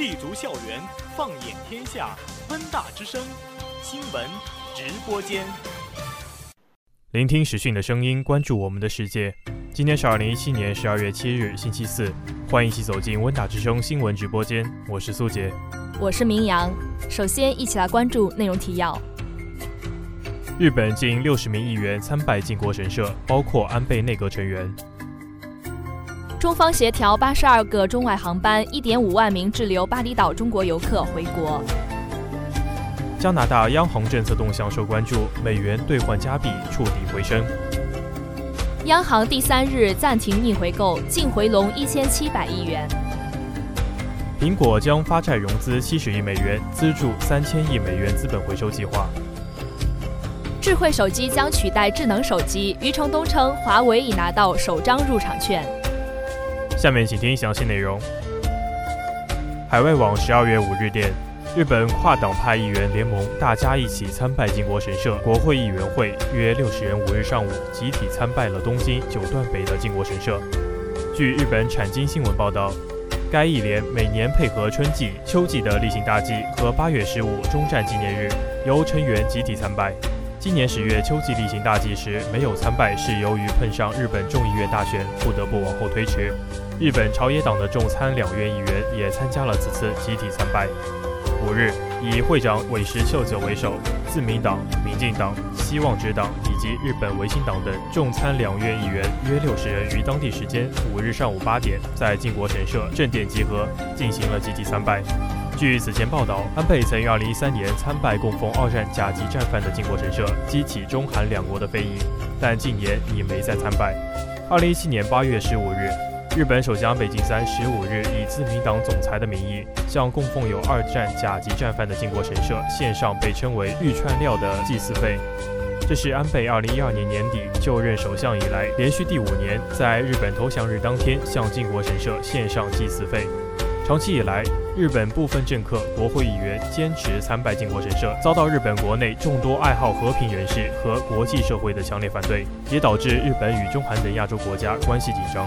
立足校园，放眼天下，温大之声新闻直播间。 聆听时讯的声音，关注我们的世界。今天是2017年12月7日，星期四，欢迎一起走进温大之声新闻直播间，我是苏杰， 我是明阳。首先，一起来关注内容提要。 日本近60名议员参拜靖国神社，包括安倍内阁成员。 中方协调82个中外航班，1.5万名滞留巴厘岛中国游客回国。 加拿大央行政策动向受关注，美元兑换加币触底回升。 央行第3日暂停逆回购，净回笼1700亿元。 苹果将发债融资70亿美元，资助3000亿美元资本回收计划。 智慧手机将取代智能手机，余承东称华为已拿到首张入场券。 下面请听详细内容。海外网12月5日电，日本跨党派议员联盟大家一起参拜靖国神社国会议员会约60人5日上午集体参拜了东京九段北的靖国神社。据日本产经新闻报道，该议联每年配合春季、秋季的例行大祭和8月15终战纪念日，由成员集体参拜。今年10月秋季例行大祭时没有参拜，是由于碰上日本众议院大选，不得不往后推迟。日本朝野党的众参两院议员也参加了此次集体参拜。5日，以会长尾石秀久为首，自民党、民进党、希望之党以及日本维新党等众参两院议员约60人于当地时间5日上午8点在靖国神社正殿集合，进行了集体参拜。据此前报道，安倍曾于2013年参拜供奉2战甲级战犯的靖国神社，激起中韩两国的非议，但近年已没再参拜。2017年8月15日，日本首相安倍晋三15日以自民党总裁的名义，向供奉有2战甲级战犯的靖国神社献上被称为玉串料的祭祀费。这是安倍2012年年底就任首相以来，连续第5年在日本投降日当天向靖国神社献上祭祀费。长期以来，日本部分政客、国会议员坚持参拜靖国神社，遭到日本国内众多爱好和平人士和国际社会的强烈反对，也导致日本与中韩等亚洲国家关系紧张。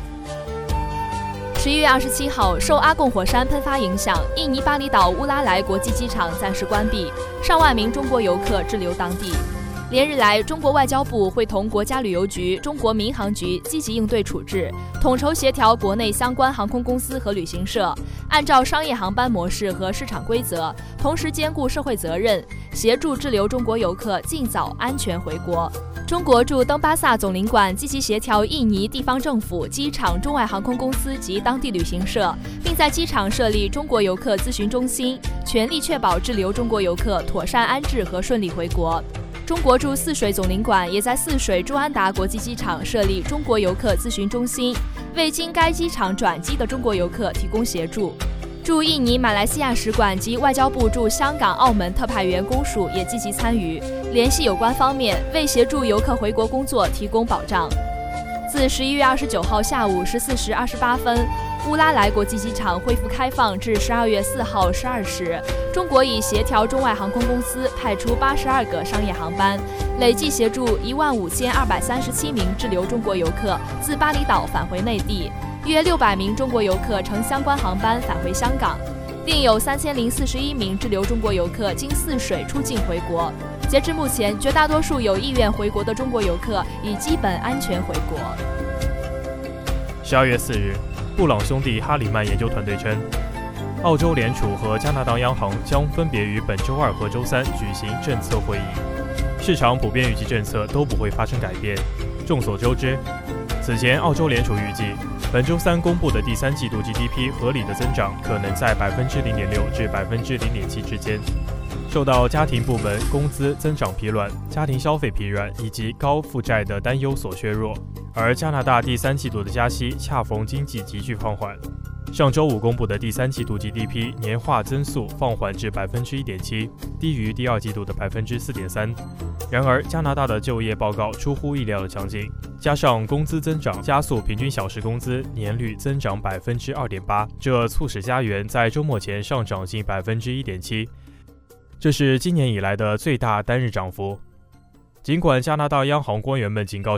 11月27号，受阿贡火山喷发影响，印尼巴厘岛乌拉莱国际机场暂时关闭，上万名中国游客滞留当地。连日来，中国外交部会同国家旅游局、中国民航局积极应对处置，统筹协调国内相关航空公司和旅行社，按照商业航班模式和市场规则，同时兼顾社会责任，协助滞留中国游客尽早安全回国。中国驻登巴萨总领馆积极协调印尼地方政府、机场、中外航空公司及当地旅行社，并在机场设立中国游客咨询中心，全力确保滞留中国游客妥善安置和顺利回国。中国驻泗水总领馆也在泗水朱安达国际机场设立中国游客咨询中心，为经该机场转机的中国游客提供协助。驻印尼、马来西亚使馆及外交部驻香港、澳门特派员公署也积极参与，联系有关方面，为协助游客回国工作提供保障。自11月29号下午14时28分，乌拉莱国际机场恢复开放至12月4号12时，中国已协调中外航空公司派出82个商业航班，累计协助15237名滞留中国游客自巴厘岛返回内地，约600名中国游客乘相关航班返回香港，另有3041名滞留中国游客经泗水出境回国。截至目前，绝大多数有意愿回国的中国游客已基本安全回国。 12月4日，布朗兄弟哈里曼研究团队称，澳洲联储和加拿大央行将分别于本周2和周3举行政策会议，市场普遍预计政策都不会发生改变。众所周知，此前澳洲联储预计本周3公布的第3季度 GDP 合理的增长可能在 0.6% 至 0.7% 之间。受到家庭部门工资增长疲软、家庭消费疲软以及高负债的担忧所削弱，而加拿大第3季度的加息恰逢经济急剧放缓。上周5公布的第3季度 GDP 年化增速放缓至 1.7%， 低于第2季度的 4.3%。然而，加拿大的就业报告出乎意料的强劲，加上工资增长加速平均小时工资年率增长 2.8%， 这促使加元在周末前上涨近 1.7%。这是今年以来的最大单日涨幅。尽管加拿大央行官员们警告说，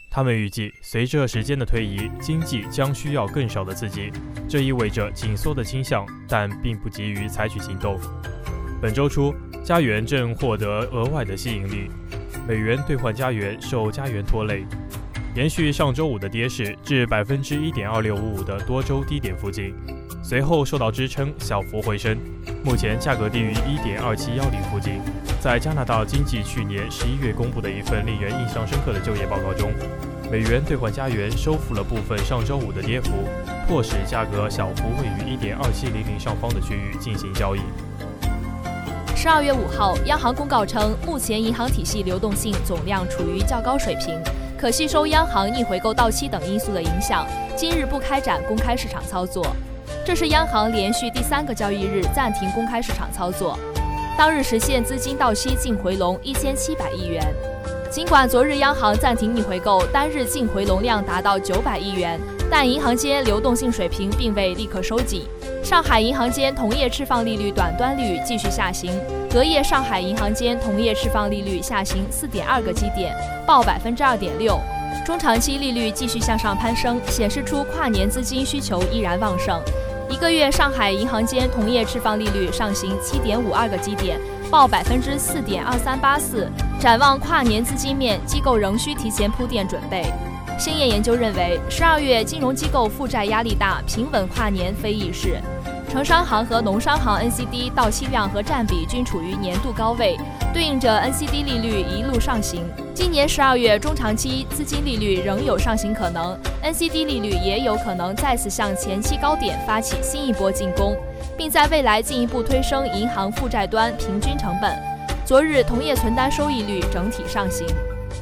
他们预计，随着时间的推移，经济将需要更少的刺激，这意味着紧缩的倾向，但并不急于采取行动。本周初，加元正获得额外的吸引力，美元兑换加元受加元拖累，延续上周五的跌势至 1.2655 的多周低点附近，随后受到支撑，小幅回升，目前价格低于 1.2710 附近。在加拿大经济去年11月公布的一份令人印象深刻的就业报告中，美元兑换加元收复了部分上周五的跌幅，迫使价格小幅位于 1.2700 上方的区域进行交易。 12月5号，央行公告称，目前银行体系流动性总量处于较高水平，可吸收央行逆回购到期等因素的影响，今日不开展公开市场操作。这是央行连续第3个交易日暂停公开市场操作，当日实现资金到期净回笼1700亿元。尽管昨日央行暂停逆回购，单日净回笼量达到900亿元，但银行间流动性水平并未立刻收紧。上海银行间同业置放利率短端率继续下行，隔夜上海银行间同业置放利率下行 4.2 个基点，报 2.6%。中长期利率继续向上攀升，显示出跨年资金需求依然旺盛。一个月上海银行间同业置放利率上行 7.52 个基点，报 4.2384%。展望跨年资金面，机构仍需提前铺垫准备。兴业研究认为，12月金融机构负债压力大，平稳跨年非易事。城商行和农商行 NCD 到期量和占比均处于年度高位，对应着 NCD 利率一路上行。今年12月中长期资金利率仍有上行可能， NCD 利率也有可能再次向前期高点发起新一波进攻，并在未来进一步推升银行负债端平均成本。昨日同业存单收益率整体上行。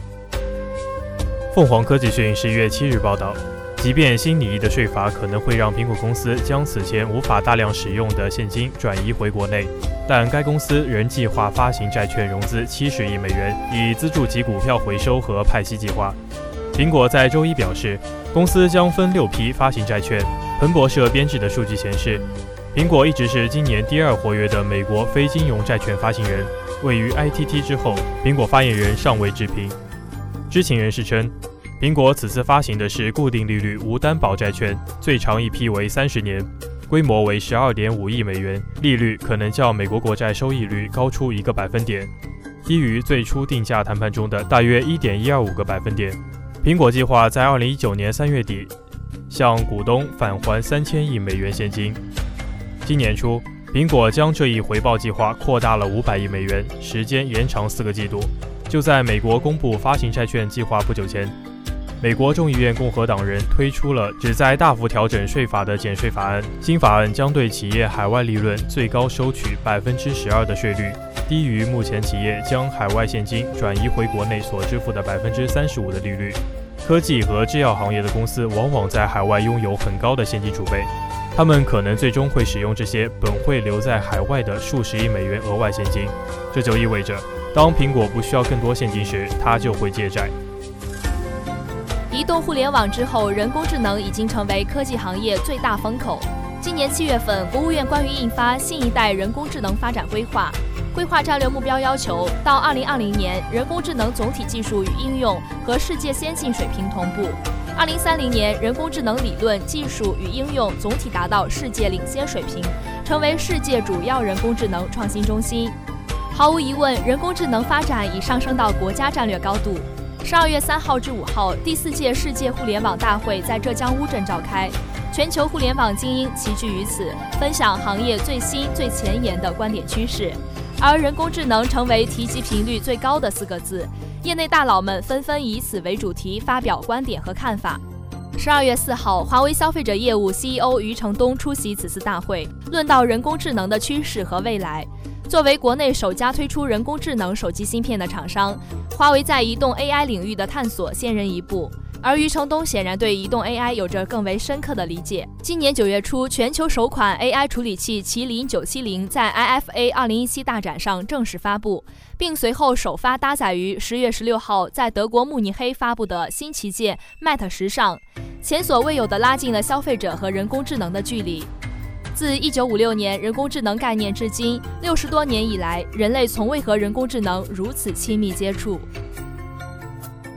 凤凰科技讯11月7日报道，即便新拟议的税法可能会让苹果公司将此前无法大量使用的现金转移回国内，但该公司仍计划发行债券融资70亿美元，以资助其股票回收和派息计划。苹果在周一表示，公司将分6批发行债券。彭博社编制的数据显示，苹果一直是今年第2活跃的美国非金融债券发行人，位于 ITT 之后。苹果发言人尚未置评。知情人士称，苹果此次发行的是固定利率无担保债券，最长一批为30年，规模为 12.5 亿美元，利率可能较美国国债收益率高出1个百分点，低于最初定价谈判中的大约 1.125 个百分点。苹果计划在2019年3月底向股东返还3000亿美元现金。今年初，苹果将这一回报计划扩大了500亿美元，时间延长4个季度。就在美国公布发行债券计划不久前，美国众议院共和党人推出了旨在大幅调整税法的减税法案。新法案将对企业海外利润最高收取 12% 的税率，低于目前企业将海外现金转移回国内所支付的 35% 的利率。科技和制药行业的公司往往在海外拥有很高的现金储备，他们可能最终会使用这些本会留在海外的数十亿美元额外现金。这就意味着，当苹果不需要更多现金时，它就会借债。 移动互联网之后，人工智能已经成为科技行业最大风口。今年7月份，国务院关于印发新一代人工智能发展规划，规划战略目标要求，到2020年，人工智能总体技术与应用和世界先进水平同步；2030年，人工智能理论、技术与应用总体达到世界领先水平，成为世界主要人工智能创新中心。毫无疑问，人工智能发展已上升到国家战略高度。12月3号至5号，第4届世界互联网大会在浙江乌镇召开，全球互联网精英齐聚于此，分享行业最新最前沿的观点趋势。而人工智能成为提及频率最高的4个字，业内大佬们纷纷以此为主题发表观点和看法。12月4号，华为消费者业务 CEO 余承东出席此次大会，论到人工智能的趋势和未来。作为国内首家推出人工智能手机芯片的厂商，华为在移动 AI 领域的探索先人一步，而余承东显然对移动 AI 有着更为深刻的理解。今年9月初，全球首款 AI 处理器麒麟970在 IFA 2017大展上正式发布，并随后首发搭载于10月16号在德国慕尼黑发布的新旗舰 Mate 10上，前所未有地拉近了消费者和人工智能的距离。自1956年人工智能概念至今60多年以来，人类从未和人工智能如此亲密接触。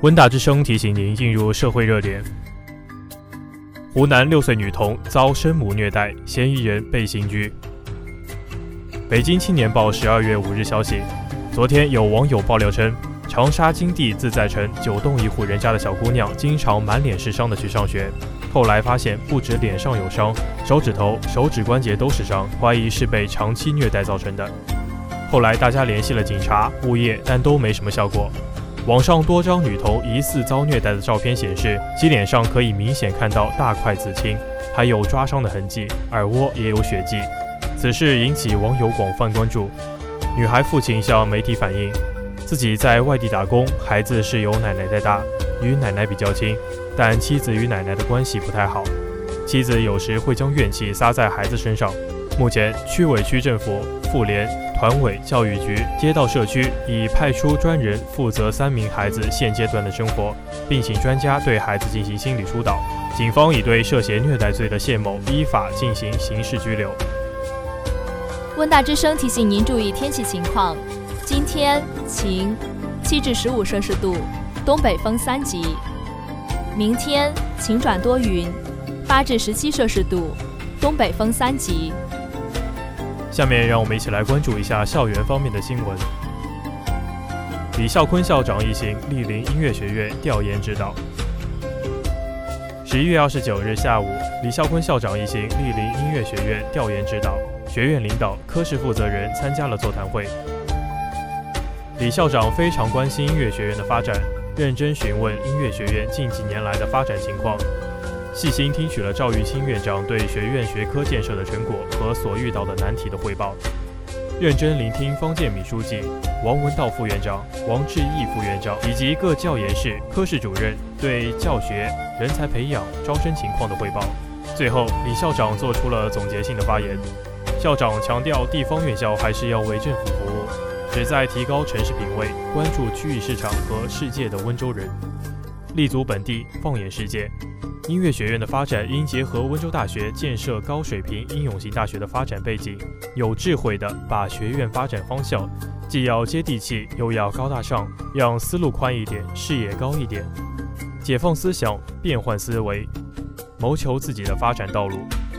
温大之声提醒您进入社会热点。湖南6岁女童遭生母虐待，嫌疑人被刑拘。北京青年报12月5日消息，昨天有网友爆料称，长沙金地自在城9栋一户人家的小姑娘经常满脸是伤的去上学，后来发现不止脸上有伤，手指头、手指关节都是伤，怀疑是被长期虐待造成的。后来大家联系了警察、物业，但都没什么效果。网上多张女童疑似遭虐待的照片显示，其脸上可以明显看到大块紫青，还有抓伤的痕迹，耳窝也有血迹。此事引起网友广泛关注。女孩父亲向媒体反映，自己在外地打工，孩子是由奶奶带大，与奶奶比较亲，但妻子与奶奶的关系不太好，妻子有时会将怨气撒在孩子身上。目前区委区政府、妇联、团委、教育局、街道社区已派出专人负责3名孩子现阶段的生活，并请专家对孩子进行心理疏导。警方已对涉嫌虐待罪的谢某依法进行刑事拘留。 温大之声提醒您注意天气情况：今天晴，7至15摄氏度，东北风3级；明天晴转多云，8至17摄氏度，东北风3级。 下面让我们一起来关注一下校园方面的新闻。李孝坤校长一行莅临音乐学院调研指导。11月29日下午，李孝坤校长一行莅临音乐学院调研指导，学院领导、科室负责人参加了座谈会。李校长非常关心音乐学院的发展，认真询问音乐学院近几年来的发展情况，细心听取了赵玉清院长对学院学科建设的成果和所遇到的难题的汇报，认真聆听方建米书记、王文道副院长、王志毅副院长以及各教研室、科室主任对教学、人才培养、招生情况的汇报。最后，李校长做出了总结性的发言。校长强调，地方院校还是要为政府服务，旨在提高城市品味，关注区域市场和世界的温州人，立足本地，放眼世界。音乐学院的发展应结合温州大学建设高水平应用型大学的发展背景，有智慧地把学院发展方向既要接地气，又要高大上，让思路宽一点，视野高一点，解放思想，变换思维，谋求自己的发展道路。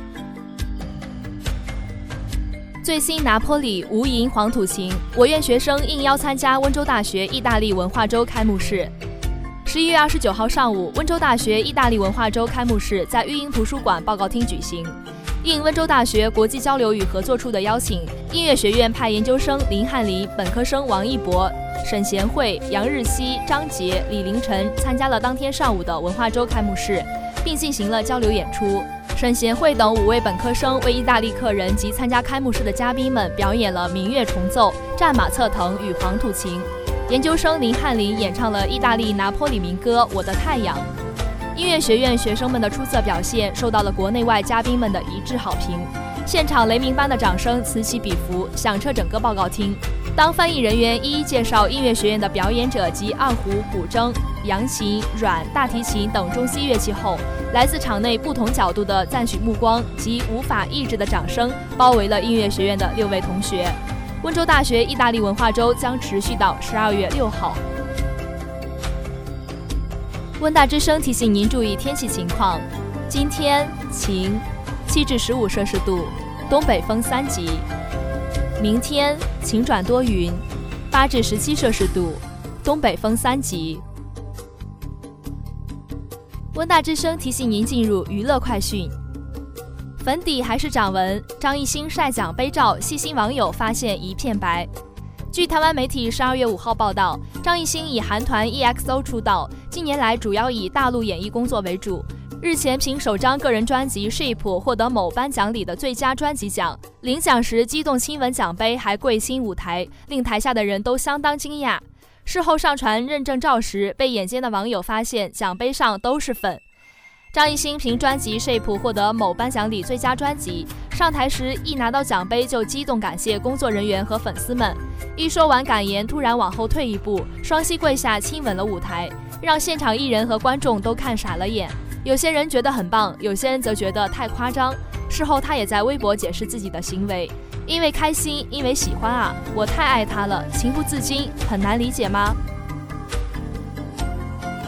最新拿坡里无垠黄土情，我院学生应邀参加温州大学意大利文化周开幕式。11月29号上午，温州大学意大利文化周开幕式在育英图书馆报告厅举行。应温州大学国际交流与合作处的邀请，音乐学院派研究生林汉黎、本科生王一博、沈贤惠、杨日熙、张杰、李凌晨参加了当天上午的文化周开幕式，并进行了交流演出。沈贤惠等5位本科生为意大利客人及参加开幕式的嘉宾们表演了民乐重奏、战马侧腾与黄土情。研究生林汉林演唱了意大利拿坡里民歌《我的太阳》。音乐学院学生们的出色表现受到了国内外嘉宾们的一致好评，现场雷鸣般的掌声此起彼伏，响彻整个报告厅。当翻译人员一一介绍音乐学院的表演者及二胡、古筝、扬琴、阮、大提琴等中西乐器后，来自场内不同角度的赞许目光及无法抑制的掌声包围了音乐学院的6位同学。温州大学意大利文化周将持续到12月6号。温大之声提醒您注意天气情况：今天晴，7至15摄氏度，东北风3级；明天晴转多云，8至17摄氏度，东北风3级。温大之声提醒您进入娱乐快讯。粉底还是掌纹，张艺兴晒奖杯照，细心网友发现一片白。据台湾媒体12月5号报道，张艺兴以韩团 EXO 出道，近年来主要以大陆演艺工作为主。日前凭首张个人专辑《Shape》获得某颁奖礼的最佳专辑奖，领奖时激动亲吻奖杯，还跪亲舞台，令台下的人都相当惊讶。事后上传认证照时，被眼尖的网友发现奖杯上都是粉。张艺兴凭专辑《Shape》获得某颁奖礼最佳专辑，上台时一拿到奖杯就激动感谢工作人员和粉丝们，一说完感言突然往后退一步，双膝跪下亲吻了舞台，让现场艺人和观众都看傻了眼。有些人觉得很棒，有些人则觉得太夸张。事后他也在微博解释自己的行为，因为开心，因为喜欢啊，我太爱他了，情不自禁，很难理解吗？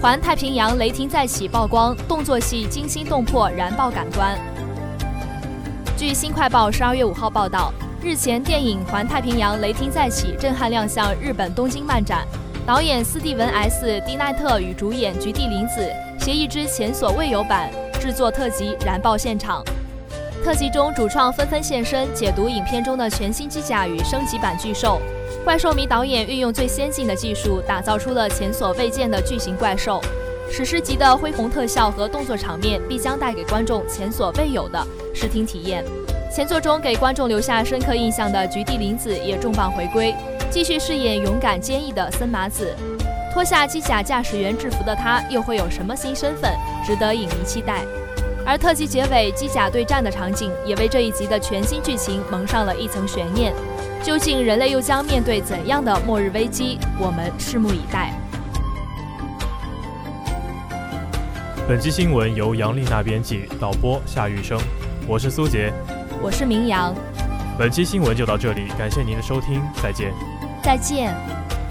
环太平洋雷霆再起曝光，动作戏惊心动魄，燃爆感官。据新快报12月5号报道，日前电影《环太平洋雷霆再起》震撼亮相日本东京漫展，导演斯蒂文 ·S. 蒂奈特与主演菊地凛子携一支前所未有版制作特辑燃爆现场。特辑中，主创纷纷现身解读影片中的全新机甲与升级版巨兽。怪兽迷导演运用最先进的技术，打造出了前所未见的巨型怪兽。史诗级的恢宏特效和动作场面必将带给观众前所未有的视听体验。前作中给观众留下深刻印象的菊地凛子也重磅回归，继续饰演勇敢坚毅的森麻子。脱下机甲驾驶员制服的她，又会有什么新身份，值得影迷期待。而特辑结尾机甲对战的场景，也为这一集的全新剧情蒙上了一层悬念。究竟人类又将面对怎样的末日危机？我们拭目以待。 本期新闻由杨丽娜编辑，导播夏玉生，我是苏杰， 我是明阳。 本期新闻就到这里，感谢您的收听，再见。 再见。